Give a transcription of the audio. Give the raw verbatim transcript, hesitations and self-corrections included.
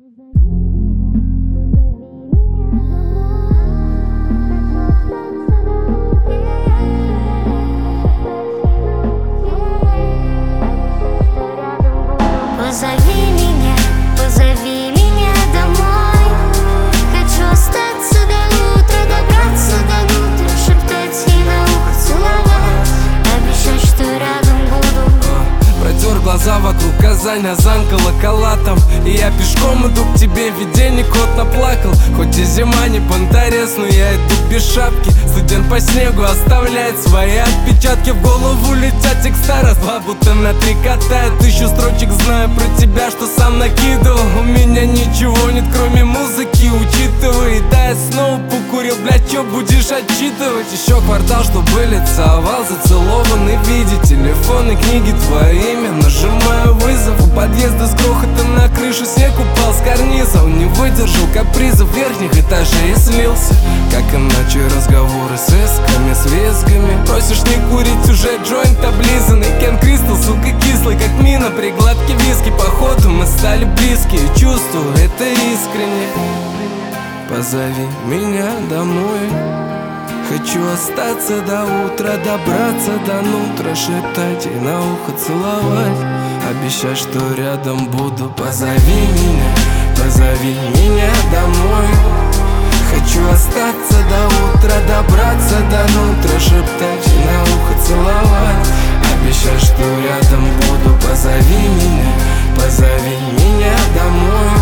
Позови меня, позови меня домой. Хочу остаться до утра, добраться до утра, шептать ей на ухо, целовать, обещать, что рядом буду. Протер глаза вокруг Казань, Азан, колокола там. И я пешком иду к тебе, видение кот наплакал. Хоть и зима не понторез, но я иду без шапки. Студент по снегу оставляет свои отпечатки. В голову летят текста, раз-два будто на три катает. Тысячу строчек знаю про тебя, что сам накидывал. У меня ничего нет, кроме музыки, учитывай. Да, я снова покурил, блядь, чё будешь отчитывать? Еще квартал, чтобы лицовал, зацелованный в виде телефона, книги твои имя, нажимаю вызов. У подъезда с грохотом на крышу снег упал с карниза. Он не выдержал капризов верхних этажей и слился. Как и ночью разговоры с эсками, с визгами. Просишь не курить, уже джойнт облизанный. Кен Кристал, сука, кислый, как мина при глотке виски. Походу мы стали близкие, чувствую это искренне. Позови меня домой. Хочу остаться до утра, добраться до нутра, шептать ей на ухо, целовать, обещать, что рядом буду. Позови меня, позови меня домой. Хочу остаться до утра, добраться до нутра, шептать ей на ухо, целовать, обещать, что рядом буду. Позови меня, позови меня домой.